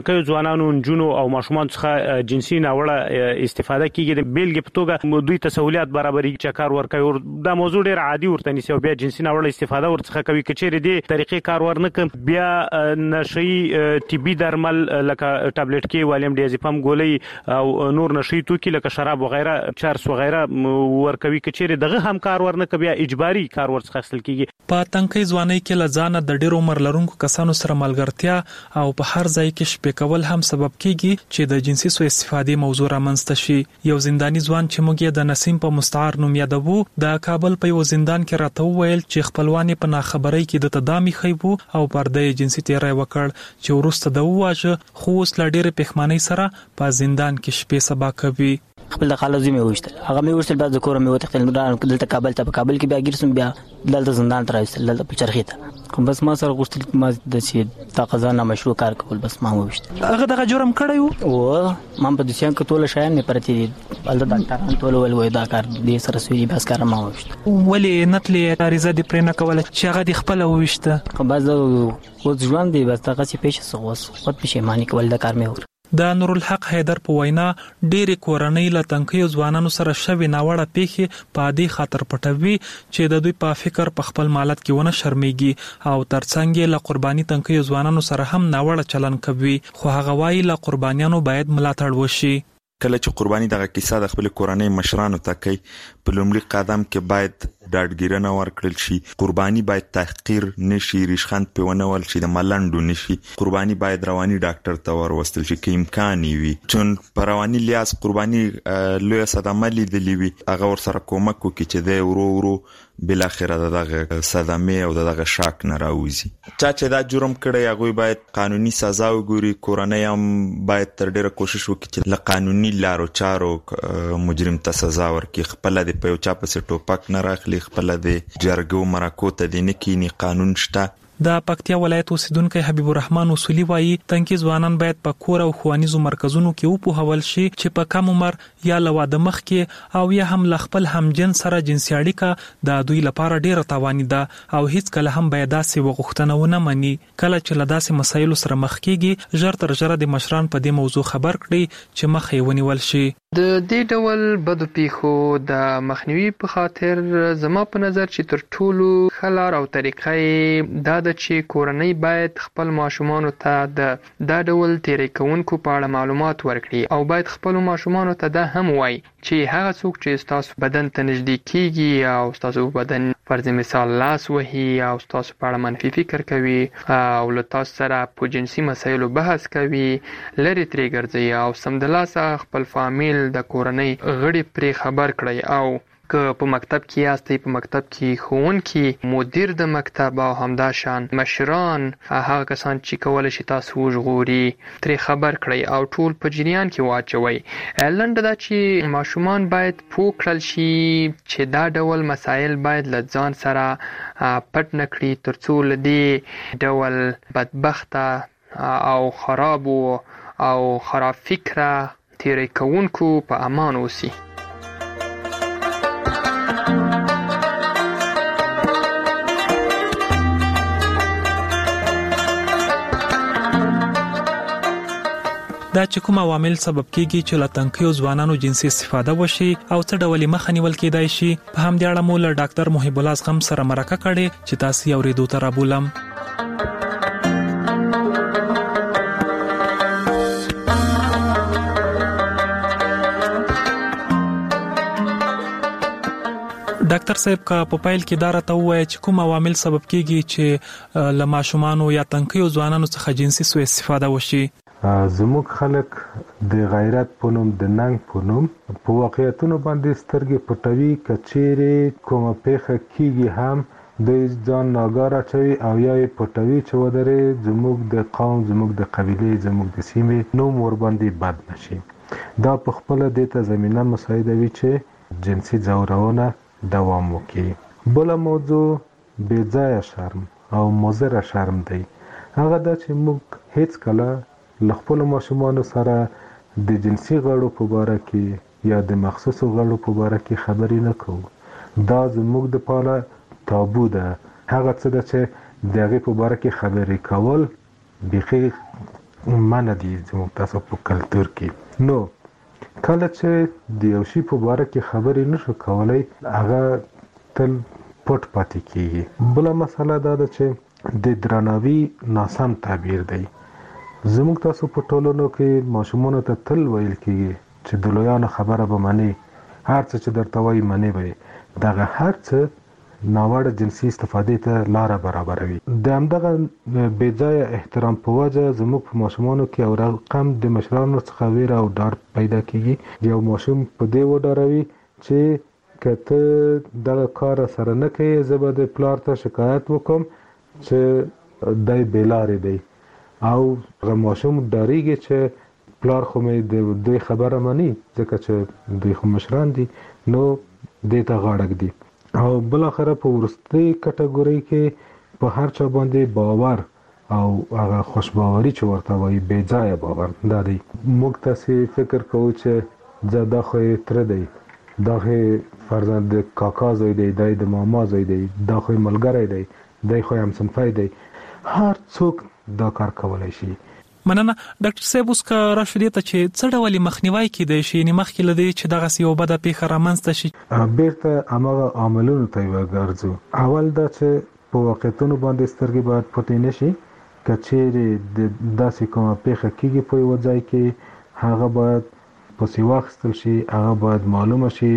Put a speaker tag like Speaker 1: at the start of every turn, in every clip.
Speaker 1: که ځوانانو نجونو او ماشومان څخه جنسي ناوړه استفاده کیږي د بیلګې په توګه دوی ته سہولیت برابري چې کار ورکوي دا موضوع ډیر عادي ورته نیسي او بیا جنسي ناوړه استفاده ورڅخه کوي کچېره دي طریقې کار ورنکم بیا نشي طبي درمل لکه ټابلیټ کې والیم ډیازپام ګولۍ او نور نشي توکي لکه شراب وغیرہ چرس وغیرہ ورکوي کچېره دغه هم کار ورنکوي بیا اجباري کار ورڅخه اخیستل کیږي
Speaker 2: په تنکي ځواني کې لزانه د ډېر عمر لرونکو کسانو سره ملګرتیا او په هر ځای کې شپې کول هم سبب کیږي چې د جنسي سوء استفادې موضوع رامنځته شي یو زنداني ځوان چې موږ یې د نسیم په مستعار نوم یادوو د کابل په یو زندان کې راته وویل چې خپلوان په ناخبرۍ کې د تدامي خیبو او پرده جنسي تیری وکړ چې وروسته د واجه خو اوس لا ډېر پښمنۍ سره په زندان کې شپې سبا کوي
Speaker 3: خپل د خالوزي مې وشتل هغه مې وشتل بعد د کور مې وتختل دلته کابل ته په کابل کې بیا ګرځم بیا دلته زندان ته راځل دلته په چرخی ته بس ما سره غوښتل ما د چې تا قضا مشروع کار کول بس ما وشتل
Speaker 2: هغه دغه جرم کړی
Speaker 3: وو ما په دسیان کې ټول شایان مې پرتی دي بل د ډاکټران ټول ول دا کار دې سره سوي بس کار ما وشتل
Speaker 2: ولې نتلې عریضه دې پرې نه کوله چې هغه د خپل وشته
Speaker 3: بس او ژوند دی بس هغه چې پېښه سوس خود پښیمانی کول دا کار مې
Speaker 2: د نور الحق حیدر په وینا ډېری کورنۍ له تنکي ځوانانو سره شوي ناوړه پیښې په دې خاطر پټوي چې د دوی په فکر په خپل مالت کې ونه شرمېږي او ترڅنګ له قرباني تنکي ځوانانو سره هم ناوړه چلن کوي خو هغه وايي له قربانیانو باید ملاتړ وشي
Speaker 4: کله چې قرباني دغه کیسه د خپل کورنۍ مشرانو ته کوي په لومړي قدم کې باید ډاډګیرنه ورکړل شي قرباني باید تحقیر نشي ریشخند په ونول شي د ملنډو نشي قرباني باید رواني ډاکټر ته وروستل شي کې امکان وي چون په رواني لیاس قرباني لوی صدمه لیدلې وي هغه ور سره کومک وکړي چې د ورو بل اخره دغه صدمه او دغه شاک نه راوځي چې دا جرم کړی هغه باید قانوني سزا وګوري کورنۍ هم باید تر ډیره کوشش وکړي چې له قانوني لارو چارو مجرم ته سزا ورکړي خپل د په چا په ټوپک نه راخلي خپل د جرګو مرکو ته د نکینی قانون شته
Speaker 2: د پکتیا ولایت اوسیدونکو حبیب الرحمن اصولي وایي تنکي ځوانان باید په کور او ښوونیزو مرکزونو کې وپوهول شي چې په کم عمر یا له واده مخکې او یا هم له خپل همجنس سره جنسي اړیکه د دوی لپاره ډیره تاواني ده او هیڅ کله هم باید داسې وغوښتنه ونه مني کله چې له داسې مسایلو سره مخ کیږي ژر تر ژره د مشران په دې موضوع خبر کړي چې مخ یې ونیول شي
Speaker 5: د دې ډول بدو پیښو د مخنیوي په خاطر زما په نظر چې تر ټولو ښه لار او طریقه دا چې کورنۍ باید خپل ماشومانو ته د ډول تیری کوونکو په اړه معلومات ورکړي او باید خپل ماشومانو ته دا هم وایي چې هغه څوک چې تاسو بدن ته نږدې کیږي او تاسو بدن فرض مثال لاس وهي او تاسو په اړه منفي فکر کوي او له تاسو سره په جنسي مسایلو بحث کوي لري ترې ګرځي او سمدلاسه خپل فامیل د کورنۍ غړي پرې خبر کړي او که په مکتب کې یاستئ په مکتب کې ښوونکي مدیر د مکتب او همداشان مشران هغه کسان چې کولی شي تاسو وژغوري ترې خبر کړئ او ټول په جریان کې واچوئ لنډه دا چې ماشومان باید پوه کړل شي چې دا ډول مسایل باید له ځان سره پټ نه کړي تر څو له دې ډول بدبخته او خرابو او خراب فکره تیری کوونکو په امان اوسي
Speaker 2: دا چې کوم عوامل سبب کیږي چې له تنکیو ځوانانو جنسي استفاده وشي او څه ډول مخه نیول کېدای شي په همدې اړه مو له ډاکټر محب الله زغم سره مرکه کړې چې تاسو یې اورېدو ته رابولم ډاکټر صاحب کا په پایل کې دا راته وایي چې کوم عوامل سبب کیږي چې له ماشومانو یا تنکیو ځوانانو څخه جنسي سوء استفاده وشي
Speaker 6: زموږ خلک د غیرت په نوم د ننګ په نوم په واقعیتونو باندې سترګې پټوي کچېرې کومه پیښه کیږي هم د ځان ناګاره چوي او یا یې پټوي چې ودرې زموږ د قوم زموږ د قبیلې زموږ د سیمې نوم ورباندې بد نشي دا په خپل د ته زمينه مساعدوي چې جنسي ځورونه دوام وکړي بل موضوع بې ځایه شرم او مضر شرم دی هغه دا چې موږ هیڅ کله لخپل ماشومانو سره د جنسي غړو په اړه کې یا د مخصوصو غړو په اړه کې خبرې نه کوو دا زموږ د پاله تابو ده هغه څه ده چې دغه په اړه کې خبرې کول بيخي منع دي زموږ تاسو په کلچر کې. نو کله چې د یو شی په اړه کې خبرې نشو کولای هغه تل پټ پاتې کیږي. بل مسله دا ده چې د درناوي ناسم تعبیر دی. زموږ تاسو په ټولنو کې ماشومان ته تل ویل کیږي چې د لویانو خبره به مني، هر څه چې درته وایي مني به. دغه هر څه ناوړه جنسي استفادې ته لار برابروي. د همدغه بې ځایه احترام په وجه زموږ په ماشومانو کې یو رقم د مشرانو څخه ویره او ډار پیدا کیږي. یو ماشوم په دې وډاروي چې کته دغه کار سره نه کوي زه به د پلار ته شکایت وکم چې دای بیلارې دی، او هغه ماشوم ډاریږي چې پلار خو مې د دوی خبره مني ځکه چې دوی خو مشران دي نو دې ته غاړه ږدي. او بل اخره په ورستي کټګوري کې په هر چا باندې باور او هغه خوشباوري چې ورته وایي بې ځایه باور دا دی. موږ تاسو فکر کوو چې دا خو تر دی، دا فرزند د کاکا زوی دی، د ماما زوی دی، دا خو ملګری دی، دا خو هم صنفای دی. هر څوک دا کار کولای شي.
Speaker 2: مننه ډاکټر صاحب. اوس کا راشدي ته چې څه ډول مخنیوي کیدای شي نه مخکې لدی چې دغه سی وبده پیښه رامنځته شي؟
Speaker 6: بیرته هغه عاملونو ته وګرځو. اول دا چې په واقعیتونو باندې سترګې باید پټې نشي. کچېرې د داسې کومه پیښه کیږي په یو ځای کې هغه باید پسې واخیستل شي، هغه باید معلومه شي،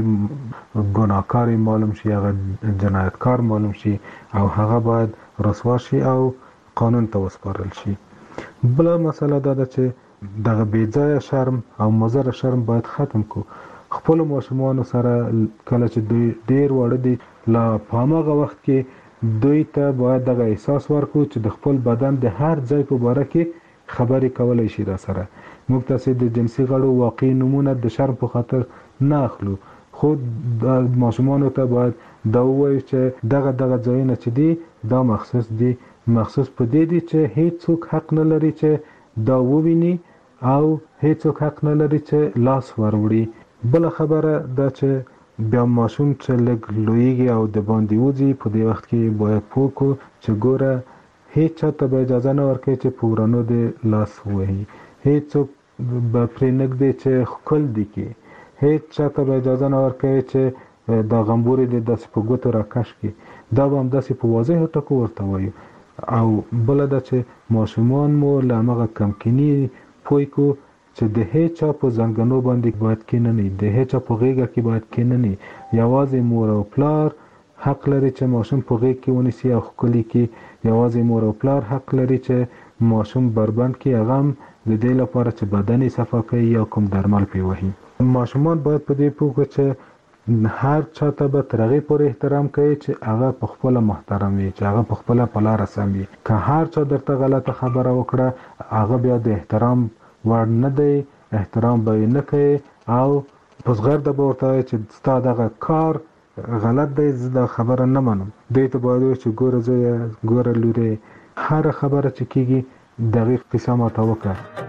Speaker 6: ګناهکار معلوم شي، هغه جنایتکار معلوم شي او هغه باید رسوا شي او قانون ته وسپارل شي. بل مسله دا ده چې دغه بې ځایه شرم او مضر شرم باید ختم کو. خپل ماشومان سره کله چې دوی ډیر وړ دي لا په هغه وخت کې دوی ته باید دغه احساس ورکو چې د خپل بدن د هر ځای په اړه کې خبرې کولای شي. را سره موږ تاسو د جنسي غړو واقعي نمونه د شرم په خاطر نه اخلو، خو د ماشومان ته باید دا وایي چې دغه ځایونه چې دي دا مخصوص دي، مخصوص په دې دي چې هیڅوک حق نه لري چې دا وویني او هیڅوک حق نه لري چې لاس وروړي. بل خبره دا چې بیا ماشوم چې لږ لویږي او د باندې وځي په دې وخت کې باید پوه کو چې ګوره هیڅ چاته به اجازه نه ورکړي چې په ورانو د لاس ووهي، هیڅوک به پرې نږدې چې ښکل دي کې، هیڅ چاته به اجازه نه ورکړي چې دا غمبورې د داسې په ګوتو راکش کړي. دا به همداسې په واضح ټکو ورته وایو. او بل دا چې ماشومان مو له هغه کمکینی پوي کو چې د هیڅ په زنګنو باندې باید کېنني، د هیڅ په غیږه کې باید کېنني. یوازې مور او پلار حق لري چې ماشوم په غیږ کې ونیسي او خولي کې. یوازې مور او پلار حق لري چې ماشوم بربند کې هغه د دې لپاره چې بدن یې صفا کوي یا کوم درمل پی وهي. ماشومان باید په دې پوه چې هر چاته به ترغه پر احترام کوي چې هغه په خپل محترم وي، چې هغه په خپل په لار سم وي. که هر چا درته غلطه خبره وکړه هغه بیا د احترام وړ نه دی، احترام به نه کوي او پس غیر د ورته چې ستا دغه کار غلط دی، زه دا خبره نه منم. دې ته باید چې ګوره زویه، ګوره لورې، هر خبره چې کیږي دقیق قصه ماته وکړه.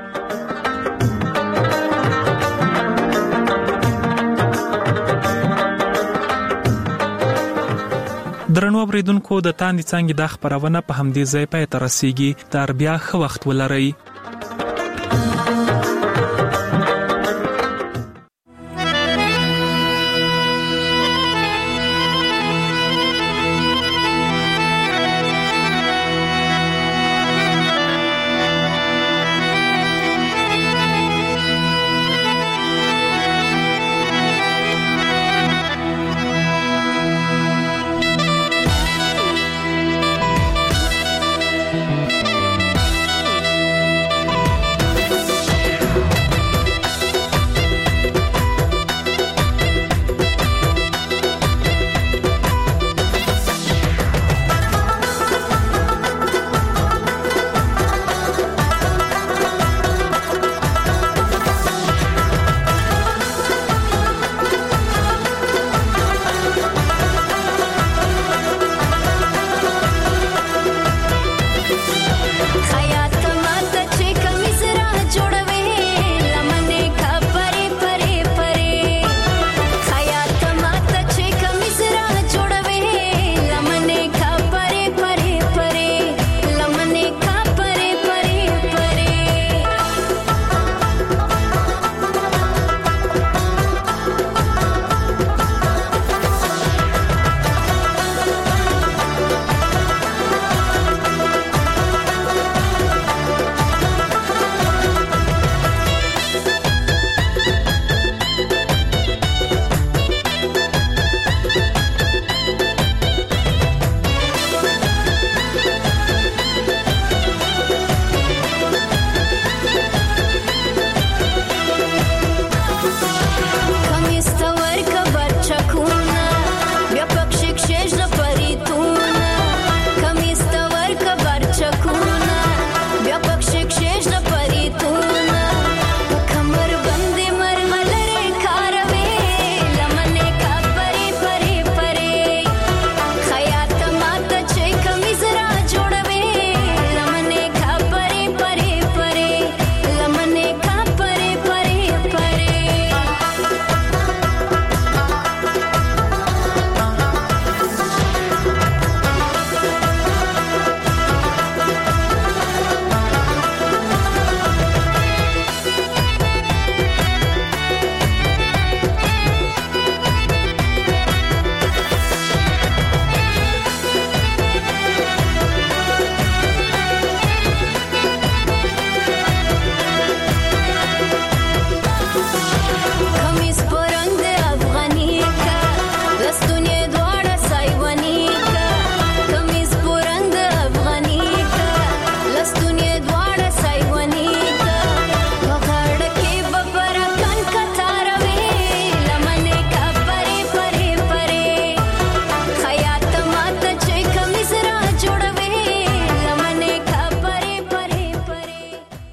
Speaker 2: درنو اوریدونکو د تاندې څنګه د خبرونه په همدې ځای پای ته رسیږي. تر بیا ښه وخت ولرئ.